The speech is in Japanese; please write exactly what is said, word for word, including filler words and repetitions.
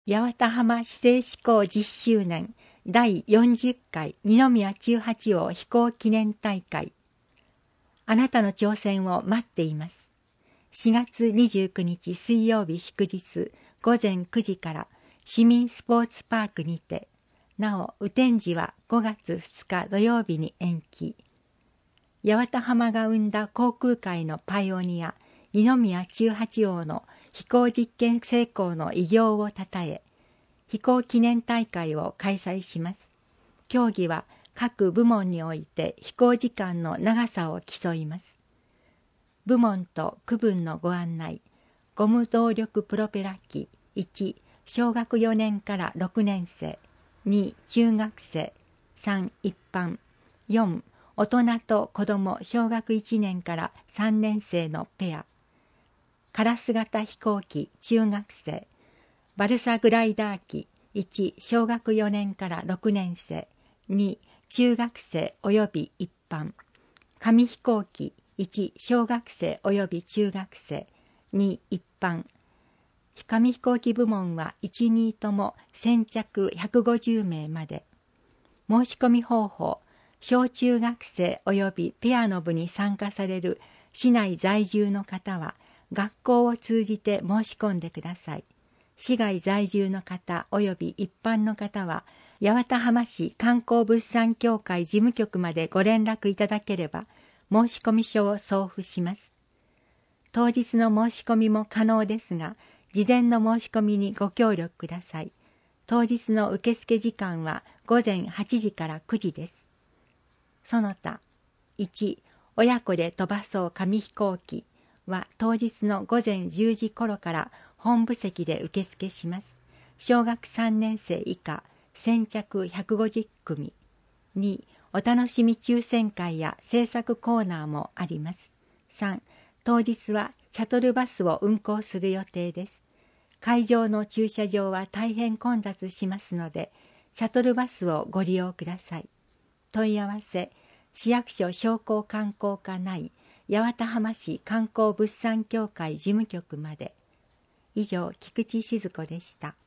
八幡浜市政施行じゅっしゅうねんだいよんじゅっかい二宮中八王飛行記念大会。あなたの挑戦を待っています。しがつにじゅうくにち水曜日祝日ごぜんくじから市民スポーツパークにて、なお雨天時はごがつふつか土曜日に延期。八幡浜が生んだ航空界のパイオニア二宮中八王の飛行実験成功の偉業をたたえ、飛行記念大会を開催します。競技は各部門において飛行時間の長さを競います。部門と区分のご案内。ゴム動力プロペラ機いち、小学よねんからろくねんせい、に、中学生、さん、一般、よん、大人と子ども小学いちねんからさんねんせいのペア、カラス型飛行機中学生、バルサグライダー機いち、小学よねんからろくねんせい、に、中学生および一般、紙飛行機いち、小学生および中学生、に、一般。紙飛行機部門はいち、にとも先着ひゃくごじゅうめいまで。申し込み方法、小中学生およびペアの部に参加される市内在住の方は、学校を通じて申し込んでください。市外在住の方および一般の方は、八幡浜市観光物産協会事務局までご連絡いただければ、申込書を送付します。当日の申し込みも可能ですが、事前の申し込みにご協力ください。当日の受付時間はごぜんはちじからくじです。その他、いち、親子で飛ばそう紙飛行機は当日のごぜんじゅうじ頃から本部席で受付します。小学さんねんせい以下、先着ひゃくごじゅっくみ。に、お楽しみ抽選会や制作コーナーもあります。さん、当日はシャトルバスを運行する予定です。会場の駐車場は大変混雑しますので、シャトルバスをご利用ください。問い合わせ、市役所商工観光課内、八幡浜市観光物産協会事務局まで。以上、菊池静子でした。